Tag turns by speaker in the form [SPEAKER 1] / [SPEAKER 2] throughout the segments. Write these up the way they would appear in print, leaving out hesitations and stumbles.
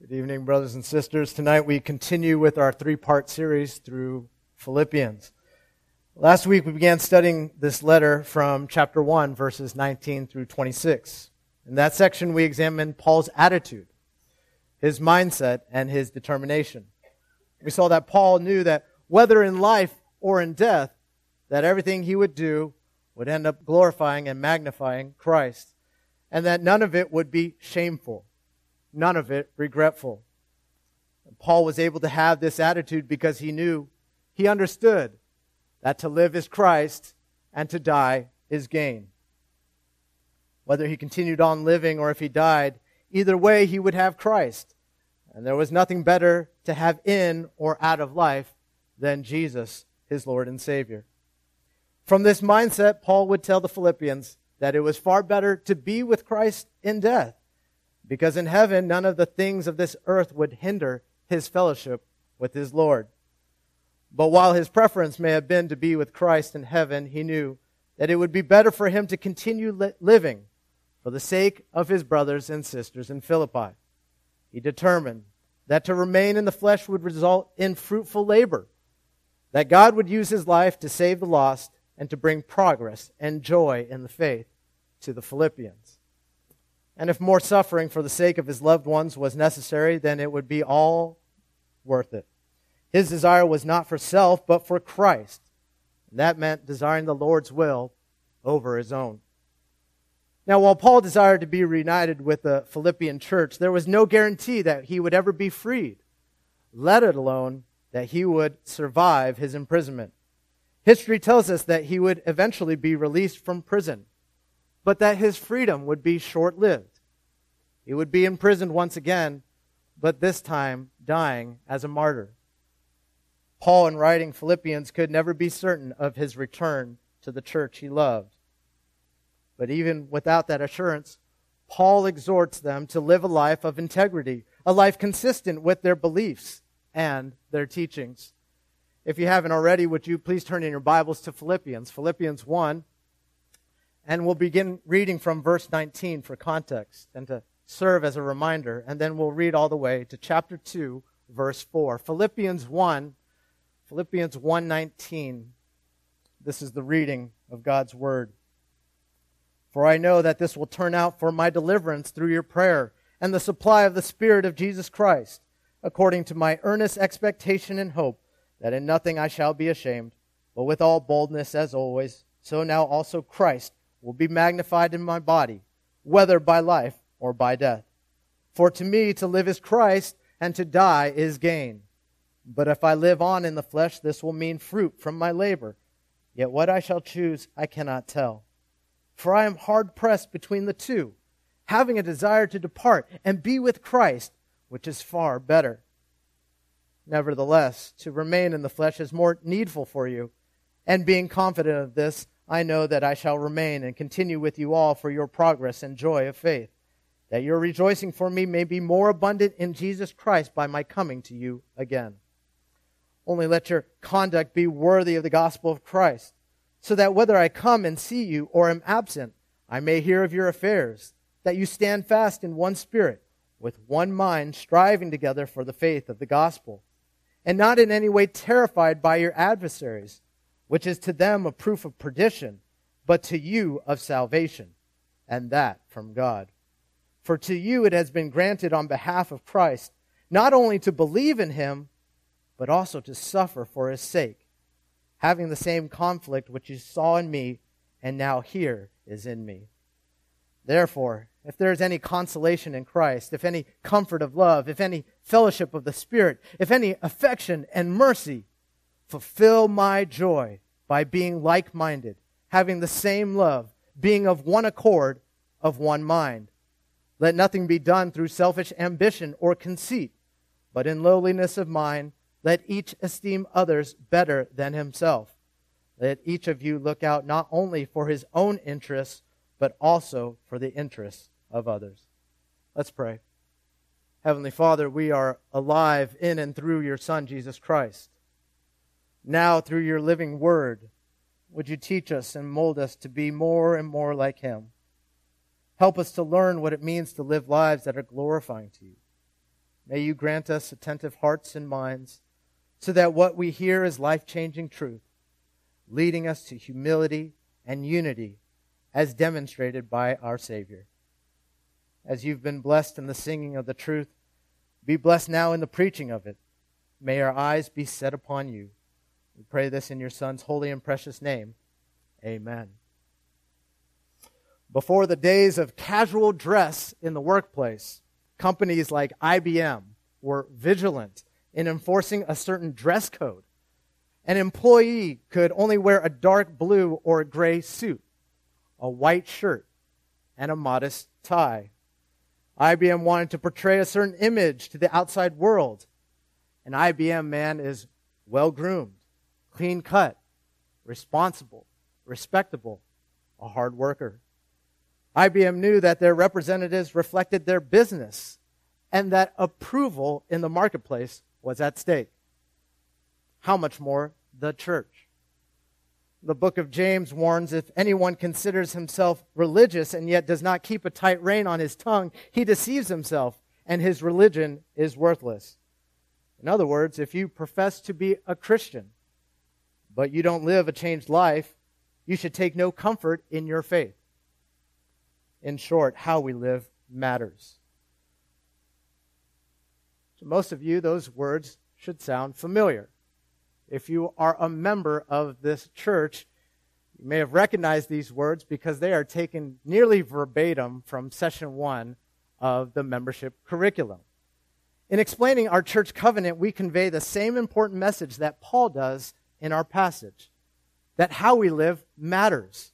[SPEAKER 1] Good evening, brothers and sisters. Tonight we continue with our three-part series through Philippians. Last week we began studying this letter from chapter 1, verses 19 through 26. In that section we examined Paul's attitude, his mindset, and his determination. We saw that Paul knew that whether in life or in death, that everything he would do would end up glorifying and magnifying Christ, and that none of it would be shameful. None of it regretful. Paul was able to have this attitude because he understood that to live is Christ and to die is gain. Whether he continued on living or if he died, either way he would have Christ. And there was nothing better to have in or out of life than Jesus, his Lord and Savior. From this mindset, Paul would tell the Philippians that it was far better to be with Christ in death, because in heaven, none of the things of this earth would hinder his fellowship with his Lord. But while his preference may have been to be with Christ in heaven, he knew that it would be better for him to continue living for the sake of his brothers and sisters in Philippi. He determined that to remain in the flesh would result in fruitful labor, that God would use his life to save the lost and to bring progress and joy in the faith to the Philippians. And if more suffering for the sake of his loved ones was necessary, then it would be all worth it. His desire was not for self, but for Christ. And that meant desiring the Lord's will over his own. Now, while Paul desired to be reunited with the Philippian church, there was no guarantee that he would ever be freed, let alone that he would survive his imprisonment. History tells us that he would eventually be released from prison, but that his freedom would be short-lived. He would be imprisoned once again, but this time dying as a martyr. Paul, in writing Philippians, could never be certain of his return to the church he loved. But even without that assurance, Paul exhorts them to live a life of integrity, a life consistent with their beliefs and their teachings. If you haven't already, would you please turn in your Bibles to Philippians 1, and we'll begin reading from verse 19 for context and to serve as a reminder, and then we'll read all the way to chapter 2, verse 4. Philippians 1:19. This is the reading of God's Word. For I know that this will turn out for my deliverance through your prayer and the supply of the Spirit of Jesus Christ, according to my earnest expectation and hope, that in nothing I shall be ashamed, but with all boldness as always, so now also Christ will be magnified in my body, whether by life or by death. For to me to live is Christ, and to die is gain. But if I live on in the flesh, this will mean fruit from my labor. Yet what I shall choose I cannot tell. For I am hard pressed between the two, having a desire to depart and be with Christ, which is far better. Nevertheless, to remain in the flesh is more needful for you, and being confident of this, I know that I shall remain and continue with you all for your progress and joy of faith, that your rejoicing for me may be more abundant in Jesus Christ by my coming to you again. Only let your conduct be worthy of the gospel of Christ, so that whether I come and see you or am absent, I may hear of your affairs, that you stand fast in one spirit, with one mind, striving together for the faith of the gospel, and not in any way terrified by your adversaries, which is to them a proof of perdition, but to you of salvation, and that from God. For to you it has been granted on behalf of Christ, not only to believe in him, but also to suffer for his sake, having the same conflict which you saw in me, and now here is in me. Therefore, if there is any consolation in Christ, if any comfort of love, if any fellowship of the Spirit, if any affection and mercy, fulfill my joy by being like-minded, having the same love, being of one accord, of one mind. Let nothing be done through selfish ambition or conceit, but in lowliness of mind, let each esteem others better than himself. Let each of you look out not only for his own interests, but also for the interests of others. Let's pray. Heavenly Father, we are alive in and through your Son, Jesus Christ. Now, through your living word, would you teach us and mold us to be more and more like him? Help us to learn what it means to live lives that are glorifying to you. May you grant us attentive hearts and minds so that what we hear is life-changing truth, leading us to humility and unity as demonstrated by our Savior. As you've been blessed in the singing of the truth, be blessed now in the preaching of it. May our eyes be set upon you. We pray this in your Son's holy and precious name. Amen. Before the days of casual dress in the workplace, companies like IBM were vigilant in enforcing a certain dress code. An employee could only wear a dark blue or gray suit, a white shirt, and a modest tie. IBM wanted to portray a certain image to the outside world. An IBM man is well-groomed, clean-cut, responsible, respectable, a hard worker. IBM knew that their representatives reflected their business and that approval in the marketplace was at stake. How much more the church? The book of James warns, if anyone considers himself religious and yet does not keep a tight rein on his tongue, he deceives himself and his religion is worthless. In other words, if you profess to be a Christian, but you don't live a changed life, you should take no comfort in your faith. In short, how we live matters. To most of you, those words should sound familiar. If you are a member of this church, you may have recognized these words because they are taken nearly verbatim from session 1 of the membership curriculum. In explaining our church covenant, we convey the same important message that Paul does in our passage, that how we live matters.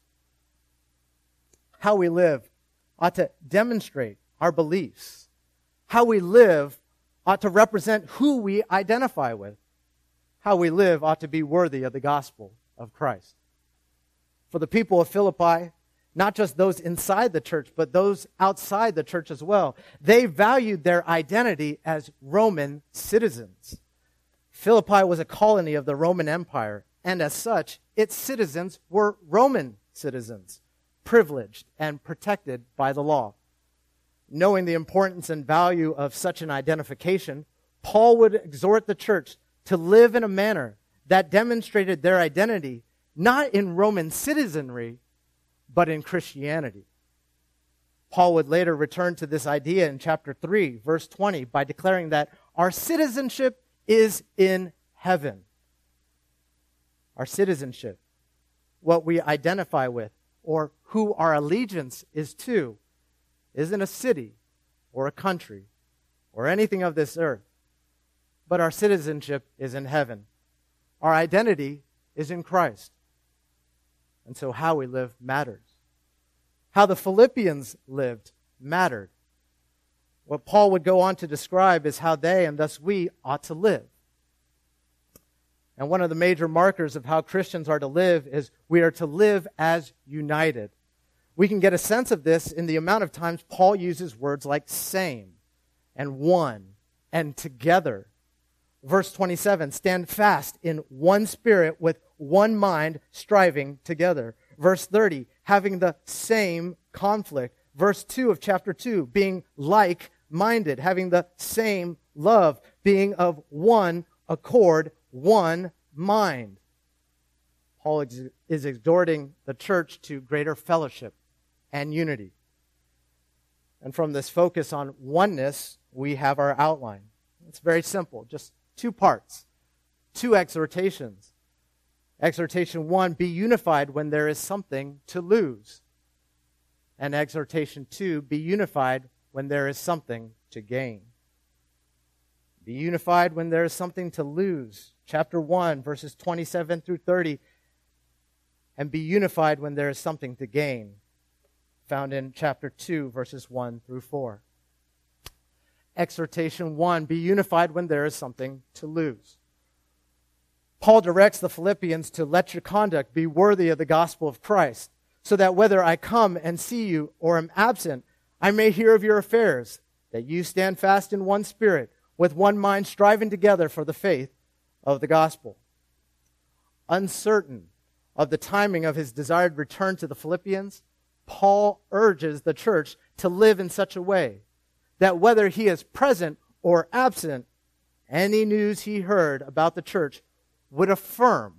[SPEAKER 1] How we live ought to demonstrate our beliefs. How we live ought to represent who we identify with. How we live ought to be worthy of the gospel of Christ. For the people of Philippi, not just those inside the church, but those outside the church as well, they valued their identity as Roman citizens. Philippi was a colony of the Roman Empire, and as such, its citizens were Roman citizens, privileged and protected by the law. Knowing the importance and value of such an identification, Paul would exhort the church to live in a manner that demonstrated their identity not in Roman citizenry, but in Christianity. Paul would later return to this idea in chapter 3, verse 20, by declaring that our citizenship is in heaven. Our citizenship, what we identify with, or who our allegiance is to, isn't a city or a country or anything of this earth. But our citizenship is in heaven. Our identity is in Christ. And so how we live matters. How the Philippians lived mattered. What Paul would go on to describe is how they, and thus we, ought to live. And one of the major markers of how Christians are to live is we are to live as united. We can get a sense of this in the amount of times Paul uses words like same and one and together. Verse 27, stand fast in one spirit with one mind, striving together. Verse 30, having the same conflict. Verse 2 of chapter 2, being like-minded, having the same love, being of one accord, one mind. Paul is exhorting the church to greater fellowship and unity. And from this focus on oneness, we have our outline. It's very simple, just 2 parts, 2 exhortations. Exhortation 1, be unified when there is something to lose. And exhortation 2, be unified when there is something to gain. Be unified when there is something to lose. Chapter 1, verses 27 through 30. And be unified when there is something to gain. Found in chapter 2, verses 1 through 4. Exhortation 1, be unified when there is something to lose. Paul directs the Philippians to let your conduct be worthy of the gospel of Christ, so that whether I come and see you or am absent, I may hear of your affairs, that you stand fast in one spirit, with one mind striving together for the faith of the gospel. Uncertain of the timing of his desired return to the Philippians, Paul urges the church to live in such a way that whether he is present or absent, any news he heard about the church would affirm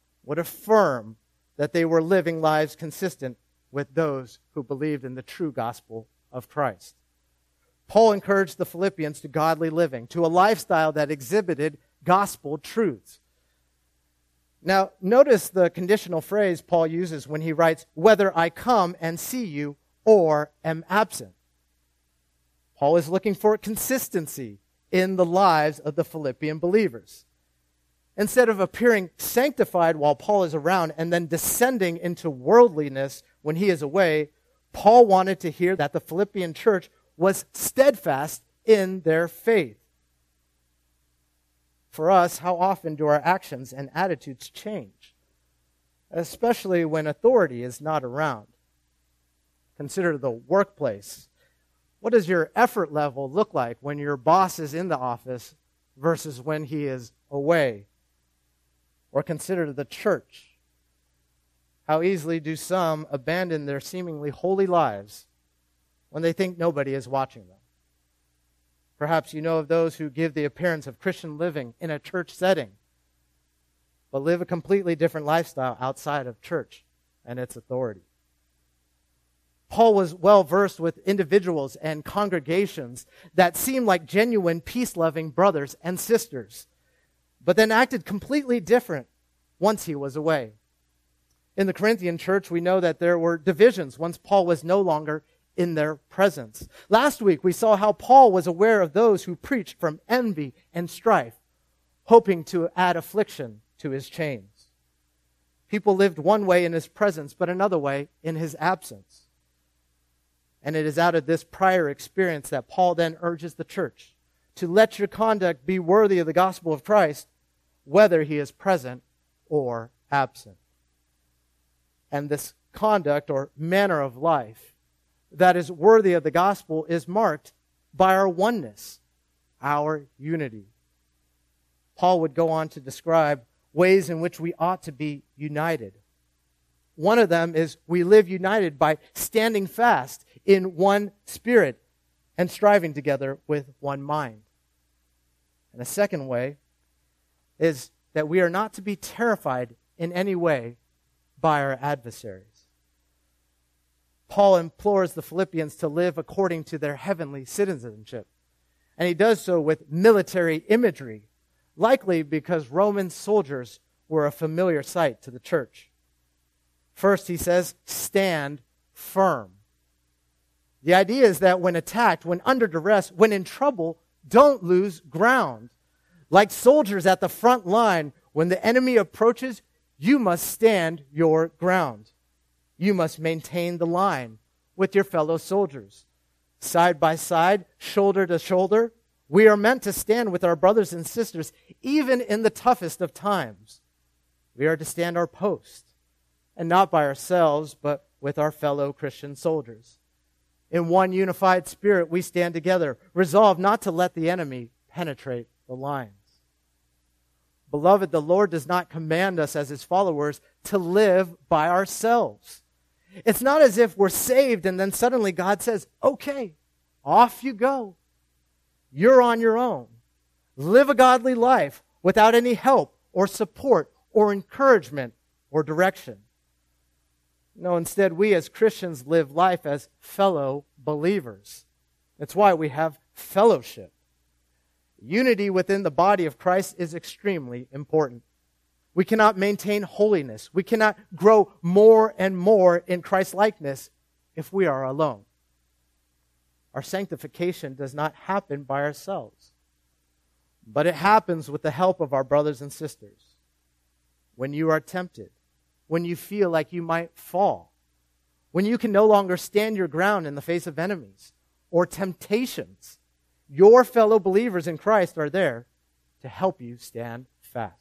[SPEAKER 1] that they were living lives consistent with those who believed in the true gospel of Christ. Paul encouraged the Philippians to godly living, to a lifestyle that exhibited gospel truths. Now, notice the conditional phrase Paul uses when he writes, whether I come and see you or am absent. Paul is looking for consistency in the lives of the Philippian believers. Instead of appearing sanctified while Paul is around and then descending into worldliness when he is away, Paul wanted to hear that the Philippian church was steadfast in their faith. For us, how often do our actions and attitudes change, especially when authority is not around? Consider the workplace. What does your effort level look like when your boss is in the office versus when he is away? Or consider the church. How easily do some abandon their seemingly holy lives when they think nobody is watching them? Perhaps you know of those who give the appearance of Christian living in a church setting, but live a completely different lifestyle outside of church and its authority. Paul was well versed with individuals and congregations that seemed like genuine peace-loving brothers and sisters, but then acted completely different once he was away. In the Corinthian church, we know that there were divisions once Paul was no longer in their presence. Last week, we saw how Paul was aware of those who preached from envy and strife, hoping to add affliction to his chains. People lived one way in his presence, but another way in his absence. And it is out of this prior experience that Paul then urges the church to let your conduct be worthy of the gospel of Christ, whether he is present or absent. And this conduct or manner of life that is worthy of the gospel is marked by our oneness, our unity. Paul would go on to describe ways in which we ought to be united. One of them is we live united by standing fast in one spirit and striving together with one mind. And a second way is that we are not to be terrified in any way by our adversaries. Paul implores the Philippians to live according to their heavenly citizenship. And he does so with military imagery, likely because Roman soldiers were a familiar sight to the church. First, he says, stand firm. The idea is that when attacked, when under duress, when in trouble, don't lose ground. Like soldiers at the front line, when the enemy approaches, you must stand your ground. You must maintain the line with your fellow soldiers. Side by side, shoulder to shoulder, we are meant to stand with our brothers and sisters, even in the toughest of times. We are to stand our post, and not by ourselves, but with our fellow Christian soldiers. In one unified spirit, we stand together, resolved not to let the enemy penetrate the lines. Beloved, the Lord does not command us as his followers to live by ourselves. It's not as if we're saved and then suddenly God says, okay, off you go. You're on your own. Live a godly life without any help or support or encouragement or direction. No, instead, we as Christians live life as fellow believers. That's why we have fellowship. Unity within the body of Christ is extremely important. We cannot maintain holiness. We cannot grow more and more in Christ-likeness if we are alone. Our sanctification does not happen by ourselves, but it happens with the help of our brothers and sisters. When you are tempted, when you feel like you might fall, when you can no longer stand your ground in the face of enemies or temptations, your fellow believers in Christ are there to help you stand fast.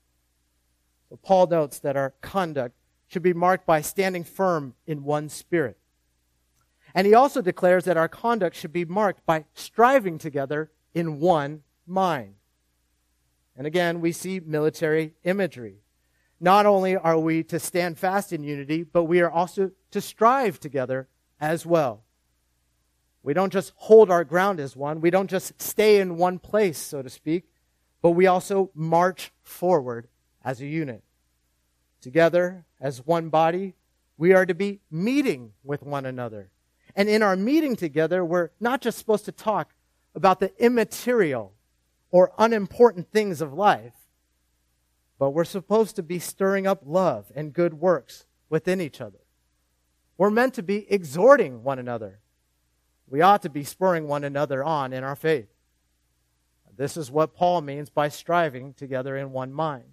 [SPEAKER 1] So Paul notes that our conduct should be marked by standing firm in one spirit. And he also declares that our conduct should be marked by striving together in one mind. And again, we see military imagery. Not only are we to stand fast in unity, but we are also to strive together as well. We don't just hold our ground as one. We don't just stay in one place, so to speak, but we also march forward as a unit. Together, as one body, we are to be meeting with one another. And in our meeting together, we're not just supposed to talk about the immaterial or unimportant things of life, but we're supposed to be stirring up love and good works within each other. We're meant to be exhorting one another. We ought to be spurring one another on in our faith. This is what Paul means by striving together in one mind.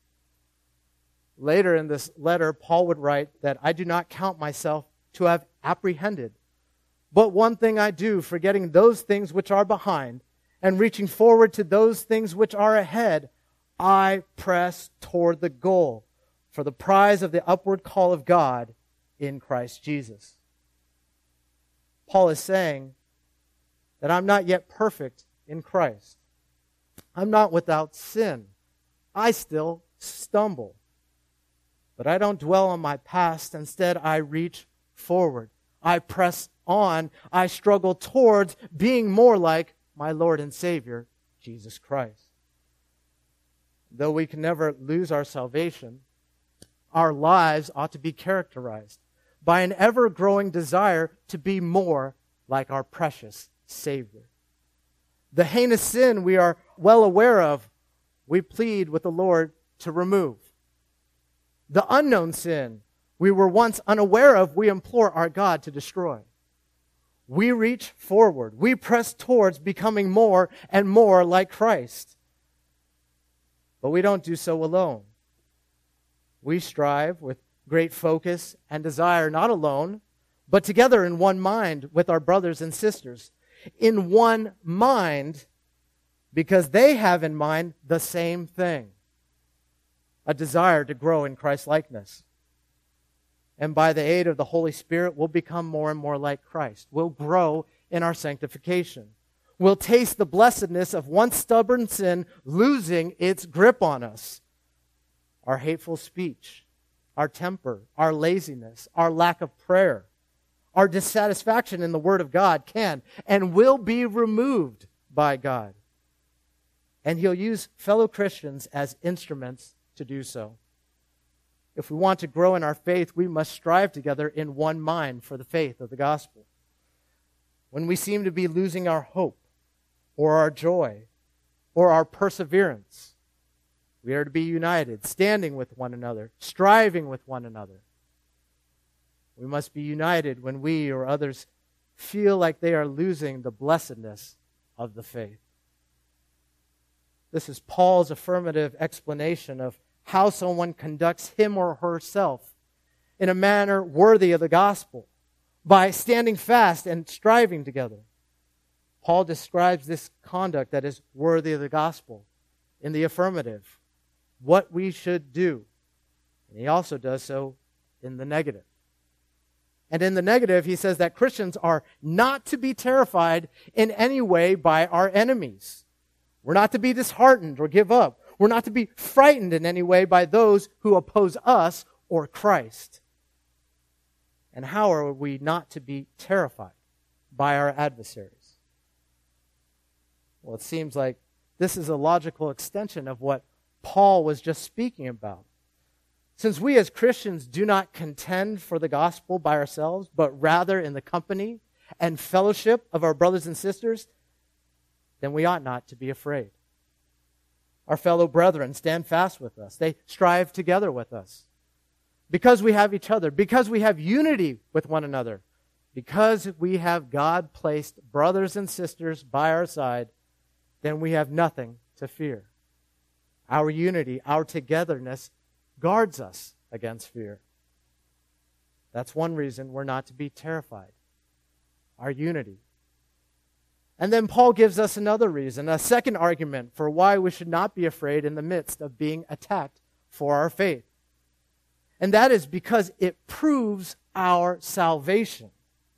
[SPEAKER 1] Later in this letter, Paul would write that I do not count myself to have apprehended, but one thing I do, forgetting those things which are behind and reaching forward to those things which are ahead, I press toward the goal for the prize of the upward call of God in Christ Jesus. Paul is saying that I'm not yet perfect in Christ. I'm not without sin. I still stumble. But I don't dwell on my past. Instead, I reach forward. I press on. I struggle towards being more like my Lord and Savior, Jesus Christ. Though we can never lose our salvation, our lives ought to be characterized by an ever-growing desire to be more like our precious Savior. The heinous sin we are well aware of, we plead with the Lord to remove. The unknown sin we were once unaware of, we implore our God to destroy. We reach forward. We press towards becoming more and more like Christ. But we don't do so alone. We strive with great focus and desire, not alone, but together in one mind with our brothers and sisters. In one mind, because they have in mind the same thing. A desire to grow in Christ-likeness. And by the aid of the Holy Spirit, we'll become more and more like Christ. We'll grow in our sanctification. We'll taste the blessedness of once stubborn sin losing its grip on us. Our hateful speech, our temper, our laziness, our lack of prayer, our dissatisfaction in the Word of God can and will be removed by God. And He'll use fellow Christians as instruments to do so. If we want to grow in our faith, we must strive together in one mind for the faith of the gospel. When we seem to be losing our hope, or our joy, or our perseverance, we are to be united, standing with one another, striving with one another. We must be united when we or others feel like they are losing the blessedness of the faith. This is Paul's affirmative explanation of how someone conducts him or herself in a manner worthy of the gospel by standing fast and striving together. Paul describes this conduct that is worthy of the gospel in the affirmative, what we should do. And he also does so in the negative. And in the negative, he says that Christians are not to be terrified in any way by our enemies. We're not to be disheartened or give up. We're not to be frightened in any way by those who oppose us or Christ. And how are we not to be terrified by our adversaries? Well, it seems like this is a logical extension of what Paul was just speaking about. Since we as Christians do not contend for the gospel by ourselves, but rather in the company and fellowship of our brothers and sisters, then we ought not to be afraid. Our fellow brethren stand fast with us. They strive together with us. Because we have each other, because we have unity with one another, because we have God-placed brothers and sisters by our side, then we have nothing to fear. Our unity, our togetherness guards us against fear. That's one reason we're not to be terrified. Our unity. And then Paul gives us another reason, a second argument for why we should not be afraid in the midst of being attacked for our faith. And that is because it proves our salvation.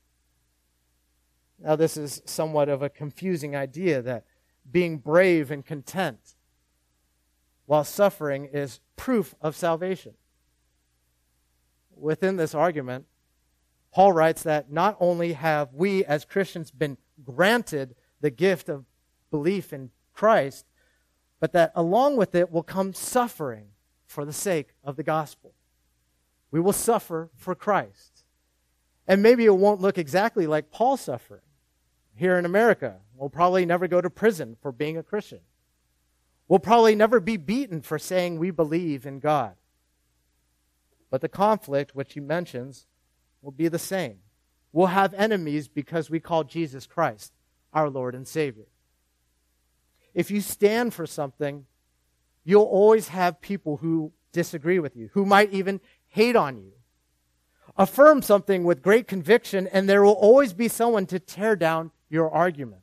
[SPEAKER 1] Now, this is somewhat of a confusing idea that being brave and content while suffering is proof of salvation. Within this argument, Paul writes that not only have we as Christians been granted the gift of belief in Christ, but that along with it will come suffering for the sake of the gospel. We will suffer for Christ. And maybe it won't look exactly like Paul's suffering. Here in America, we'll probably never go to prison for being a Christian. We'll probably never be beaten for saying we believe in God. But the conflict, which he mentions, will be the same. We'll have enemies because we call Jesus Christ our Lord and Savior. If you stand for something, you'll always have people who disagree with you, who might even hate on you. Affirm something with great conviction, and there will always be someone to tear down your argument.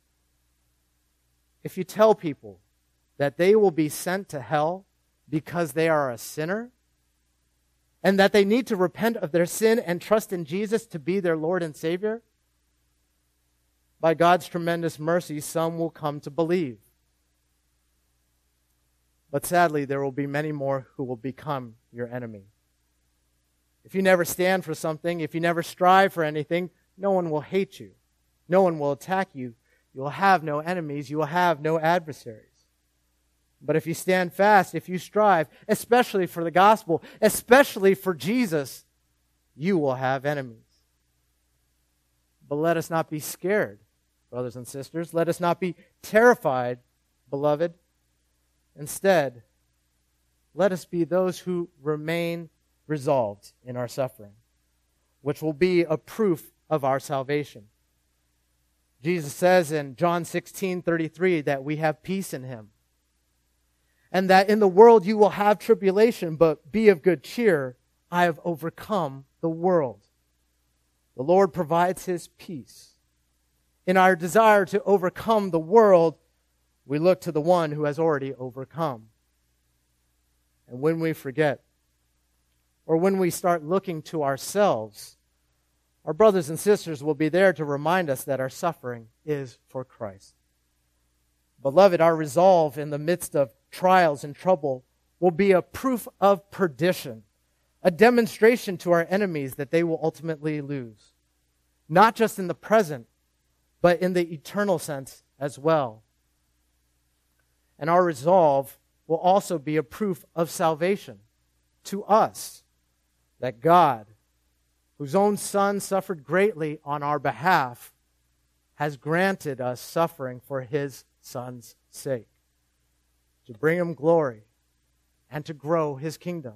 [SPEAKER 1] If you tell people that they will be sent to hell because they are a sinner, and that they need to repent of their sin and trust in Jesus to be their Lord and Savior, by God's tremendous mercy, some will come to believe. But sadly, there will be many more who will become your enemy. If you never stand for something, if you never strive for anything, no one will hate you. No one will attack you. You will have no enemies. You will have no adversaries. But if you stand fast, if you strive, especially for the gospel, especially for Jesus, you will have enemies. But let us not be scared, brothers and sisters. Let us not be terrified, beloved. Instead, let us be those who remain resolved in our suffering, which will be a proof of our salvation. Jesus says in John 16:33 that we have peace in Him, and that in the world you will have tribulation, but be of good cheer. I have overcome the world. The Lord provides His peace. In our desire to overcome the world, we look to the one who has already overcome. And when we forget, or when we start looking to ourselves, our brothers and sisters will be there to remind us that our suffering is for Christ. Beloved, our resolve in the midst of trials and trouble will be a proof of perdition, a demonstration to our enemies that they will ultimately lose, not just in the present, but in the eternal sense as well. And our resolve will also be a proof of salvation to us, that God, whose own Son suffered greatly on our behalf, has granted us suffering for His Son's sake, to bring Him glory and to grow His kingdom.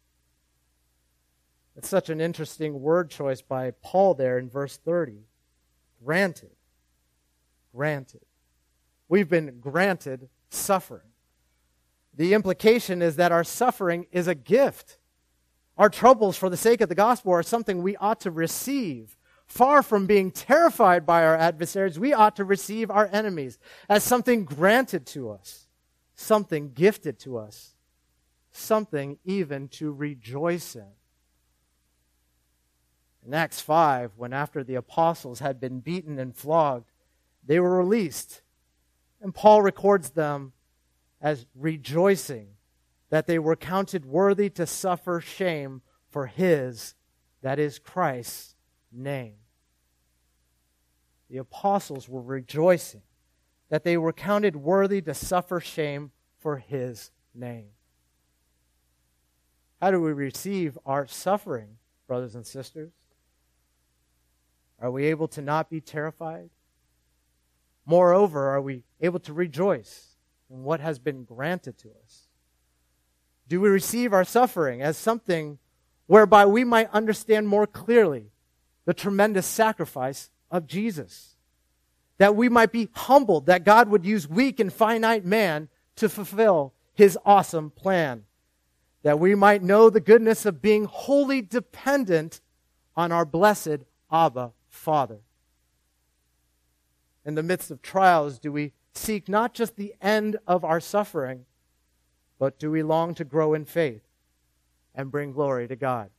[SPEAKER 1] It's such an interesting word choice by Paul there in verse 30. Granted. Granted. We've been granted suffering. The implication is that our suffering is a gift. Our troubles for the sake of the gospel are something we ought to receive. Far from being terrified by our adversaries, we ought to receive our enemies as something granted to us, something gifted to us, something even to rejoice in. In Acts 5, when after the apostles had been beaten and flogged, they were released. And Paul records them as rejoicing that they were counted worthy to suffer shame for His, that is Christ's, name. The apostles were rejoicing that they were counted worthy to suffer shame for His name. How do we receive our suffering, brothers and sisters? Are we able to not be terrified? Moreover, are we able to rejoice in what has been granted to us? Do we receive our suffering as something whereby we might understand more clearly the tremendous sacrifice of Jesus? That we might be humbled, that God would use weak and finite man to fulfill His awesome plan. That we might know the goodness of being wholly dependent on our blessed Abba Father. In the midst of trials, do we seek not just the end of our suffering, but do we long to grow in faith and bring glory to God?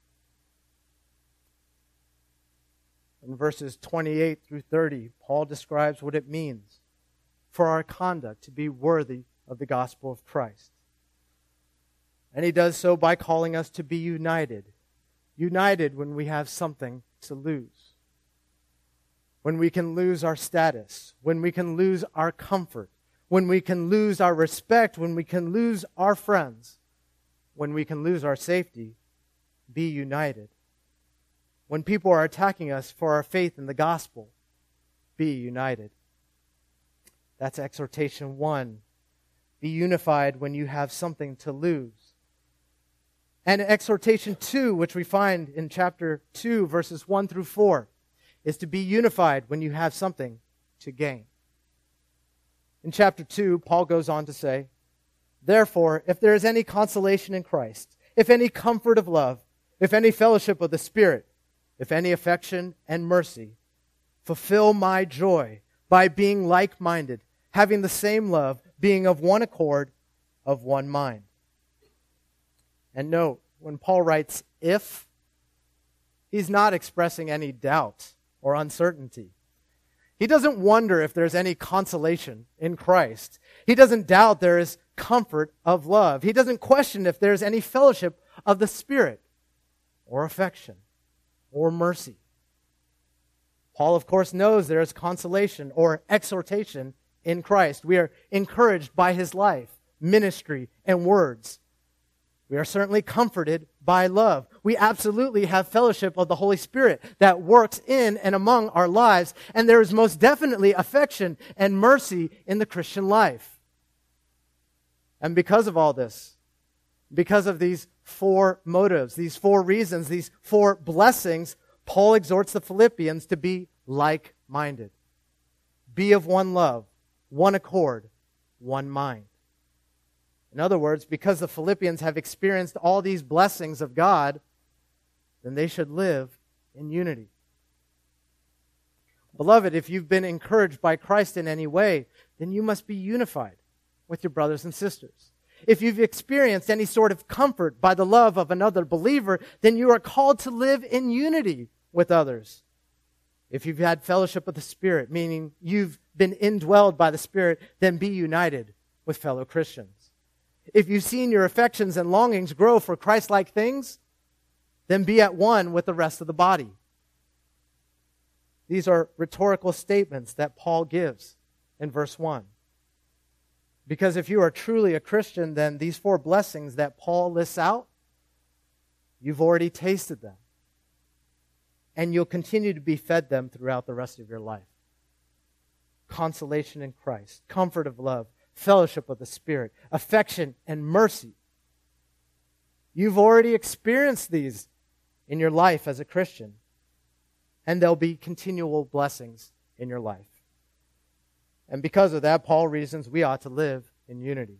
[SPEAKER 1] In verses 28 through 30, Paul describes what it means for our conduct to be worthy of the gospel of Christ. And he does so by calling us to be united, united when we have something to lose. When we can lose our status, when we can lose our comfort, when we can lose our respect, when we can lose our friends, when we can lose our safety, be united. When people are attacking us for our faith in the gospel, be united. That's exhortation 1. Be unified when you have something to lose. And exhortation 2, which we find in chapter 2, verses 1 through 4, is to be unified when you have something to gain. In chapter 2, Paul goes on to say, "Therefore, if there is any consolation in Christ, if any comfort of love, if any fellowship of the Spirit, if any affection and mercy, fulfill my joy by being like-minded, having the same love, being of one accord, of one mind." And note, when Paul writes "if," he's not expressing any doubt or uncertainty. He doesn't wonder if there's any consolation in Christ. He doesn't doubt there is comfort of love. He doesn't question if there's any fellowship of the Spirit or affection or mercy. Paul, of course, knows there is consolation or exhortation in Christ. We are encouraged by his life, ministry, and words. We are certainly comforted by love. We absolutely have fellowship of the Holy Spirit that works in and among our lives, and there is most definitely affection and mercy in the Christian life. And because of all this, because of these 4 motives, these 4 reasons, these 4 blessings, Paul exhorts the Philippians to be like-minded. Be of one love, one accord, one mind. In other words, because the Philippians have experienced all these blessings of God, then they should live in unity. Beloved, if you've been encouraged by Christ in any way, then you must be unified with your brothers and sisters. If you've experienced any sort of comfort by the love of another believer, then you are called to live in unity with others. If you've had fellowship with the Spirit, meaning you've been indwelled by the Spirit, then be united with fellow Christians. If you've seen your affections and longings grow for Christ-like things, then be at one with the rest of the body. These are rhetorical statements that Paul gives in verse 1. Because if you are truly a Christian, then these 4 blessings that Paul lists out, you've already tasted them. And you'll continue to be fed them throughout the rest of your life. Consolation in Christ, comfort of love, fellowship with the Spirit, affection and mercy. You've already experienced these in your life as a Christian, and there'll be continual blessings in your life. And because of that, Paul reasons we ought to live in unity.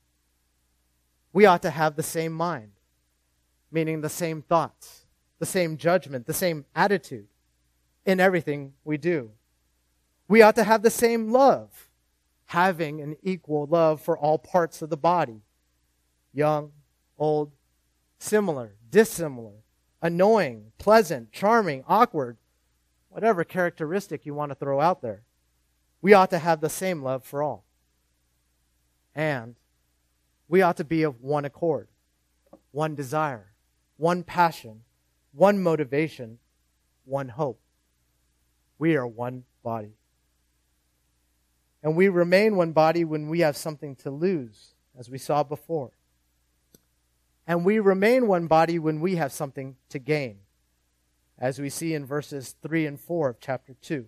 [SPEAKER 1] We ought to have the same mind, meaning the same thoughts, the same judgment, the same attitude in everything we do. We ought to have the same love, having an equal love for all parts of the body. Young, old, similar, dissimilar, annoying, pleasant, charming, awkward, whatever characteristic you want to throw out there. We ought to have the same love for all. And we ought to be of one accord, one desire, one passion, one motivation, one hope. We are one body. And we remain one body when we have something to lose, as we saw before. And we remain one body when we have something to gain, as we see in verses 3 and 4 of chapter 2.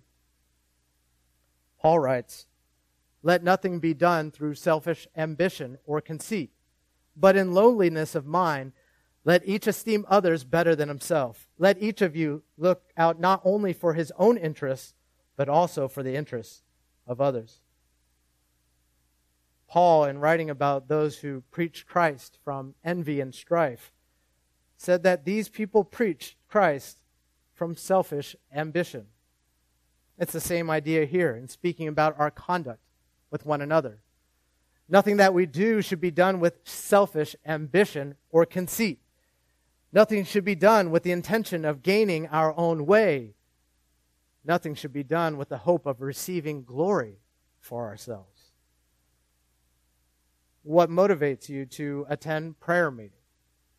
[SPEAKER 1] Paul writes, "Let nothing be done through selfish ambition or conceit, but in lowliness of mind, let each esteem others better than himself. Let each of you look out not only for his own interests, but also for the interests of others." Paul, in writing about those who preach Christ from envy and strife, said that these people preach Christ from selfish ambition. It's the same idea here in speaking about our conduct with one another. Nothing that we do should be done with selfish ambition or conceit. Nothing should be done with the intention of gaining our own way. Nothing should be done with the hope of receiving glory for ourselves. What motivates you to attend prayer meeting?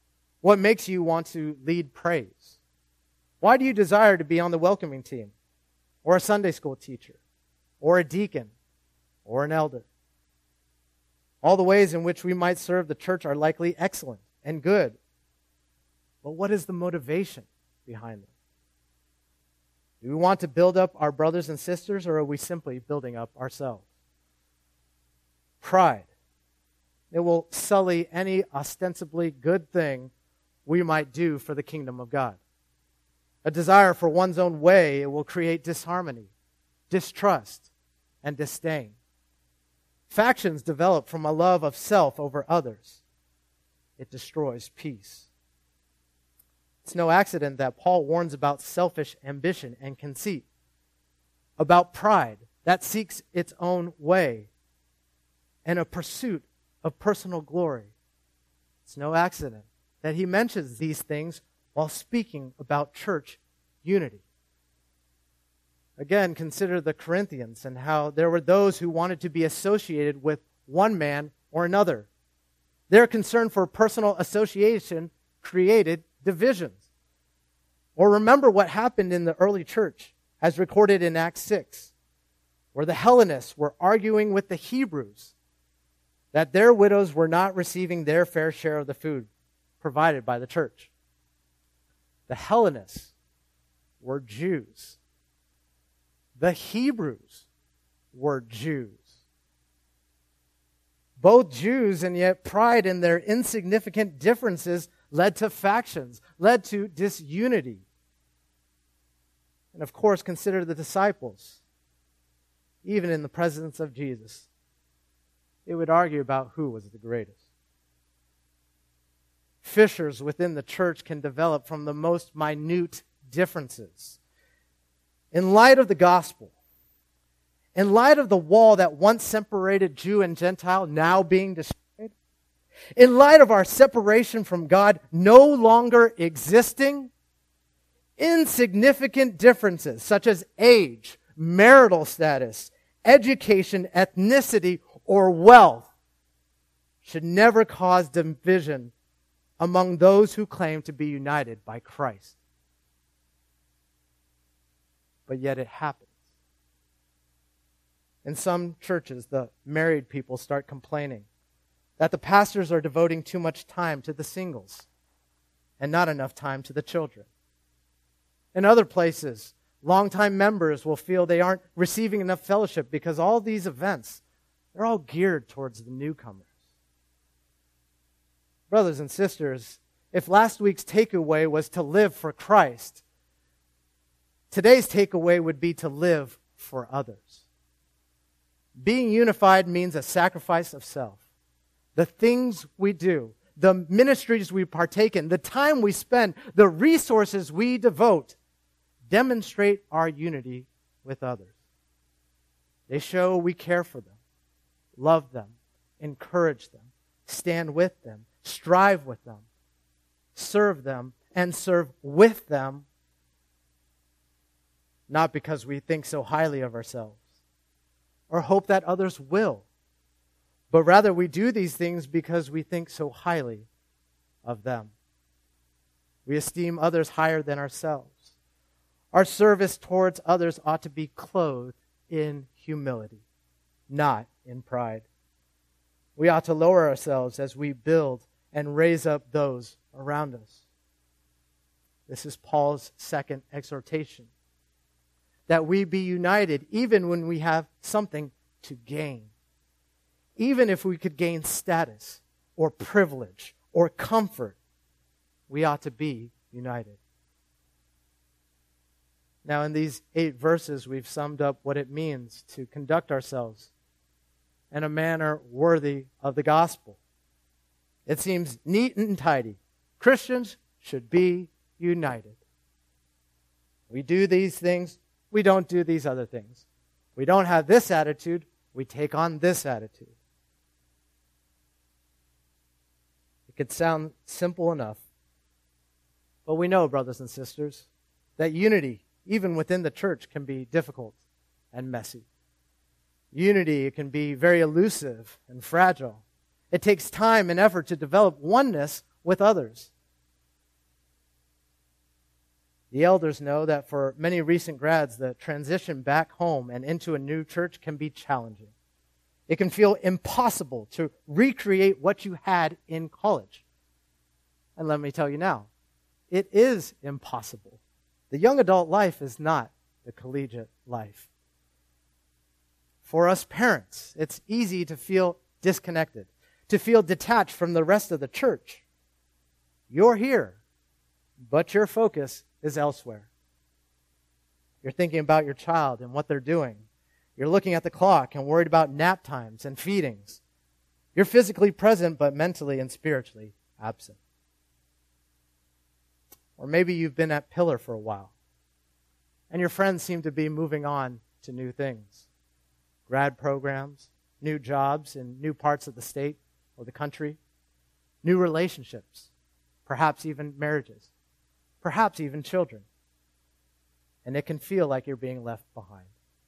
[SPEAKER 1] What makes you want to lead praise? Why do you desire to be on the welcoming team, or a Sunday school teacher, or a deacon, or an elder? All the ways in which we might serve the church are likely excellent and good. But what is the motivation behind them? Do we want to build up our brothers and sisters, or are we simply building up ourselves? Pride. It will sully any ostensibly good thing we might do for the kingdom of God. A desire for one's own way, it will create disharmony, distrust, and disdain. Factions develop from a love of self over others. It destroys peace. It's no accident that Paul warns about selfish ambition and conceit, about pride that seeks its own way, and a pursuit of personal glory. It's no accident that he mentions these things while speaking about church unity. Again, consider the Corinthians and how there were those who wanted to be associated with one man or another. Their concern for personal association created divisions. Or remember what happened in the early church, as recorded in Acts 6, where the Hellenists were arguing with the Hebrews that their widows were not receiving their fair share of the food provided by the church. The Hellenists were Jews. The Hebrews were Jews. Both Jews, and yet pride in their insignificant differences led to factions, led to disunity. And of course, consider the disciples. Even in the presence of Jesus, they would argue about who was the greatest. Fissures within the church can develop from the most minute differences. In light of the gospel, in light of the wall that once separated Jew and Gentile now being destroyed, in light of our separation from God no longer existing, insignificant differences such as age, marital status, education, ethnicity, or wealth should never cause division among those who claim to be united by Christ. But yet it happens. In some churches, the married people start complaining that the pastors are devoting too much time to the singles and not enough time to the children. In other places, longtime members will feel they aren't receiving enough fellowship because all these events, they're all geared towards the newcomers. Brothers and sisters, if last week's takeaway was to live for Christ, today's takeaway would be to live for others. Being unified means a sacrifice of self. The things we do, the ministries we partake in, the time we spend, the resources we devote, demonstrate our unity with others. They show we care for them, love them, encourage them, stand with them, strive with them, serve them, and serve with them, not because we think so highly of ourselves or hope that others will, but rather we do these things because we think so highly of them. We esteem others higher than ourselves. Our service towards others ought to be clothed in humility, not in pride. We ought to lower ourselves as we build and raise up those around us. This is Paul's second exhortation, that we be united even when we have something to gain. Even if we could gain status or privilege or comfort, we ought to be united. Now, in these 8 verses, we've summed up what it means to conduct ourselves in a manner worthy of the gospel. It seems neat and tidy. Christians should be united. We do these things, we don't do these other things. We don't have this attitude, we take on this attitude. It could sound simple enough, but we know, brothers and sisters, that unity, even within the church, can be difficult and messy. Unity can be very elusive and fragile. It takes time and effort to develop oneness with others. The elders know that for many recent grads, the transition back home and into a new church can be challenging. It can feel impossible to recreate what you had in college. And let me tell you now, it is impossible. The young adult life is not the collegiate life. For us parents, it's easy to feel disconnected, to feel detached from the rest of the church. You're here, but your focus is elsewhere. You're thinking about your child and what they're doing. You're looking at the clock and worried about nap times and feedings. You're physically present, but mentally and spiritually absent. Or maybe you've been at Pillar for a while, and your friends seem to be moving on to new things. Grad programs, new jobs in new parts of the state or the country, new relationships, perhaps even marriages, perhaps even children. And it can feel like you're being left behind.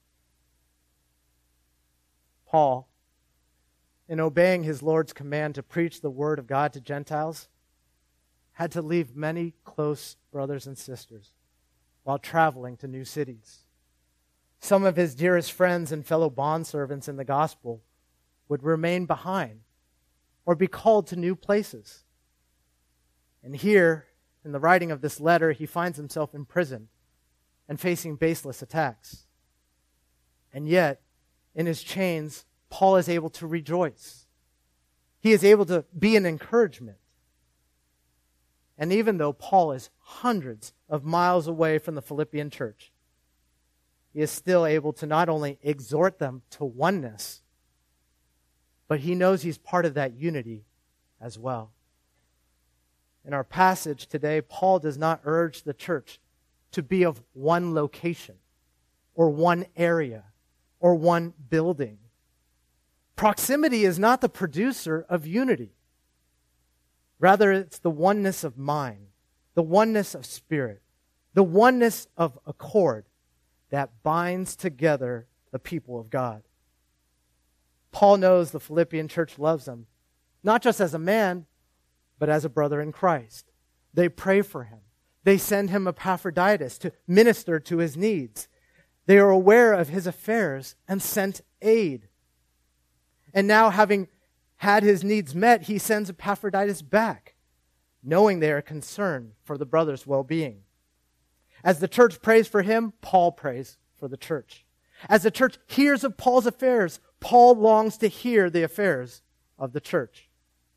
[SPEAKER 1] Paul, in obeying his Lord's command to preach the word of God to Gentiles, had to leave many close brothers and sisters while traveling to new cities. Some of his dearest friends and fellow bondservants in the gospel would remain behind or be called to new places. And here, in the writing of this letter, he finds himself imprisoned and facing baseless attacks. And yet, in his chains, Paul is able to rejoice. He is able to be an encouragement. And even though Paul is hundreds of miles away from the Philippian church, he is still able to not only exhort them to oneness, but he knows he's part of that unity as well. In our passage today, Paul does not urge the church to be of one location or one area or one building. Proximity is not the producer of unity. Rather, it's the oneness of mind, the oneness of spirit, the oneness of accord that binds together the people of God. Paul knows the Philippian church loves him, not just as a man, but as a brother in Christ. They pray for him. They send him Epaphroditus to minister to his needs. They are aware of his affairs and sent aid. And now, having had his needs met, he sends Epaphroditus back, knowing they are concerned for the brother's well-being. As the church prays for him, Paul prays for the church. As the church hears of Paul's affairs, Paul longs to hear the affairs of the church.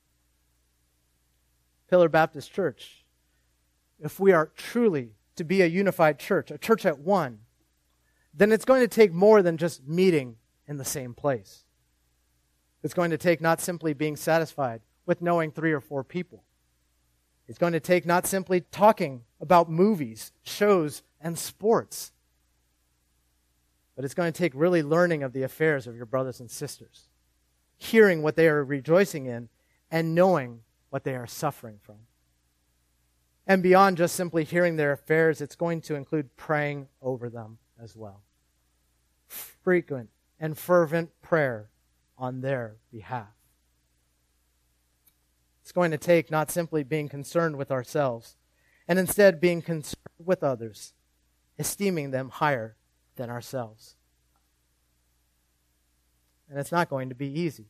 [SPEAKER 1] Pillar Baptist Church, if we are truly to be a unified church, a church at one, then it's going to take more than just meeting in the same place. It's going to take not simply being satisfied with knowing 3 or 4 people. It's going to take not simply talking about movies, shows, and sports. But it's going to take really learning of the affairs of your brothers and sisters, hearing what they are rejoicing in, and knowing what they are suffering from. And beyond just simply hearing their affairs, it's going to include praying over them as well. Frequent and fervent prayer on their behalf. It's going to take not simply being concerned with ourselves, and instead being concerned with others, esteeming them higher than ourselves. And it's not going to be easy.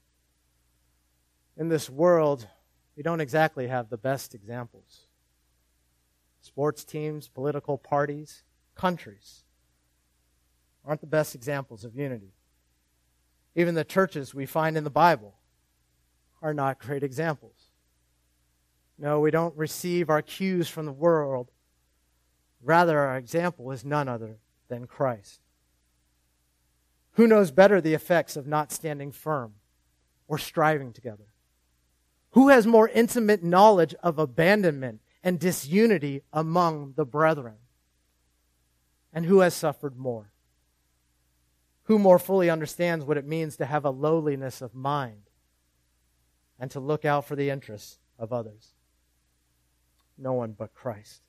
[SPEAKER 1] In this world, we don't exactly have the best examples. Sports teams, political parties, countries aren't the best examples of unity. Even the churches we find in the Bible are not great examples. No, we don't receive our cues from the world. Rather, our example is none other than Christ. Who knows better the effects of not standing firm or striving together? Who has more intimate knowledge of abandonment and disunity among the brethren? And who has suffered more? Who more fully understands what it means to have a lowliness of mind and to look out for the interests of others? No one but Christ.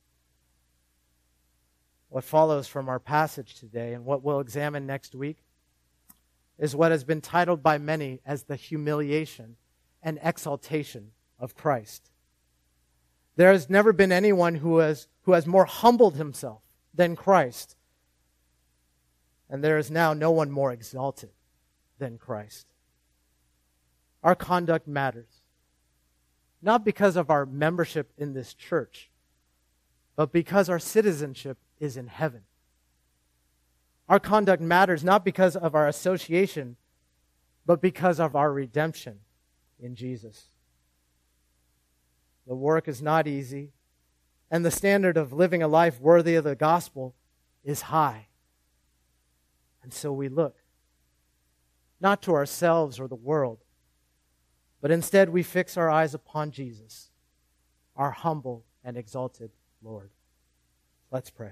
[SPEAKER 1] What follows from our passage today and what we'll examine next week is what has been titled by many as the humiliation and exaltation of Christ. There has never been anyone who has more humbled himself than Christ. And there is now no one more exalted than Christ. Our conduct matters. Not because of our membership in this church, but because our citizenship is in heaven. Our conduct matters not because of our association, but because of our redemption in Jesus. The work is not easy, and the standard of living a life worthy of the gospel is high. And so we look, not to ourselves or the world, but instead we fix our eyes upon Jesus, our humble and exalted Lord. Let's pray.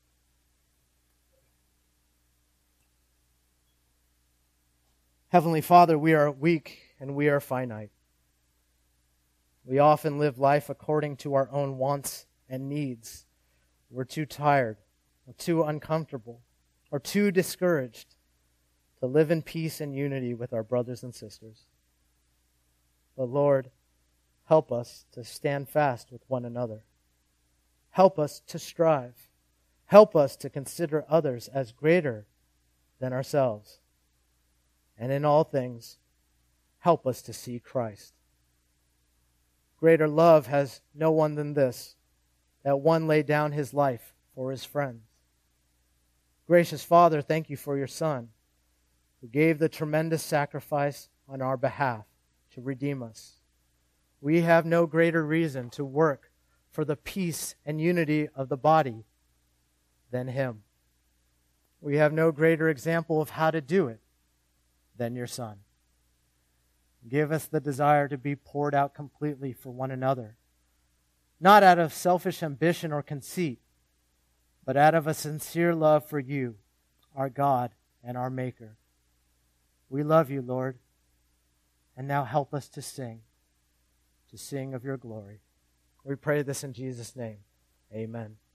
[SPEAKER 1] Heavenly Father, we are weak and we are finite. We often live life according to our own wants and needs. We're too tired, or too uncomfortable, or too discouraged to live in peace and unity with our brothers and sisters. But Lord, help us to stand fast with one another. Help us to strive. Help us to consider others as greater than ourselves. And in all things, help us to see Christ. Greater love has no one than this, that one laid down his life for his friends. Gracious Father, thank you for your Son, who gave the tremendous sacrifice on our behalf to redeem us. We have no greater reason to work for the peace and unity of the body than him. We have no greater example of how to do it than your Son. Give us the desire to be poured out completely for one another, not out of selfish ambition or conceit, but out of a sincere love for you, our God and our Maker. We love you, Lord, and now help us to sing of your glory. We pray this in Jesus' name. Amen.